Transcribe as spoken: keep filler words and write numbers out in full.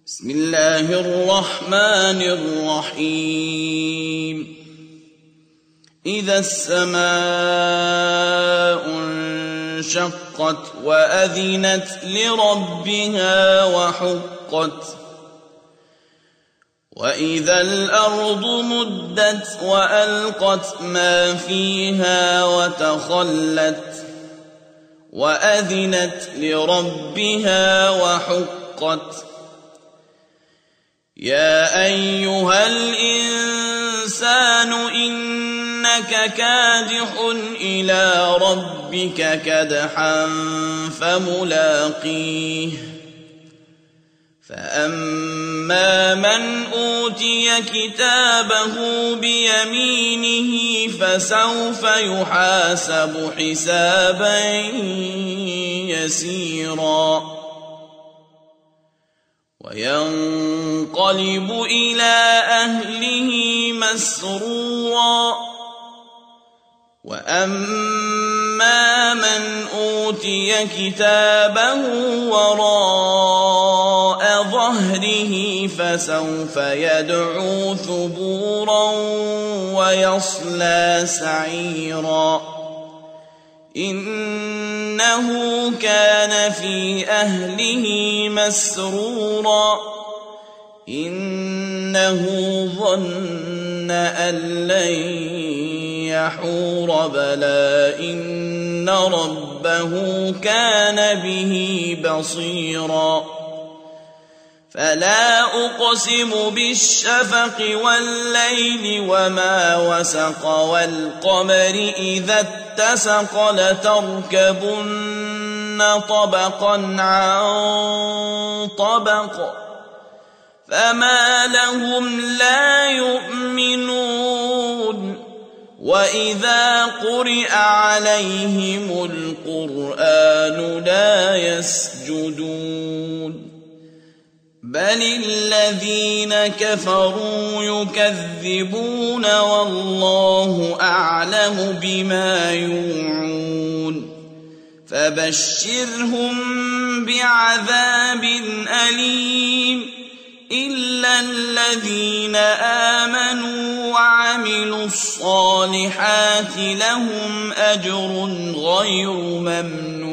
بسم الله الرحمن الرحيم إذا السماء انشقت وأذنت لربها وحقت وإذا الأرض مدت وألقت ما فيها وتخلت وأذنت لربها وحقت يا أيها الإنسان إنك كادح إلى ربك كدحا فملاقيه فأما من أوتي كتابه بيمينه فسوف يحاسب حسابا يسيرا وينقلب إلى أهله مسرورا وأما من أوتي كتابه وراء ظهره فسوف يدعو ثبورا ويصلى سعيرا إنه كان في أهله مسرورا إنه ظن أن لن يحور بلى إن ربه كان به بصيرا فلا أقسم بالشفق والليل وما وسق والقمر إذا اتسق لتركبن طبقا عن طبق فما لهم لا يؤمنون وإذا قرئ عليهم القرآن لا يسجدون بل الذين كفروا يكذبون والله أعلم بما يوعون فبشرهم بعذاب أليم إلا الذين آمنوا وعملوا الصالحات لهم أجر غير ممنون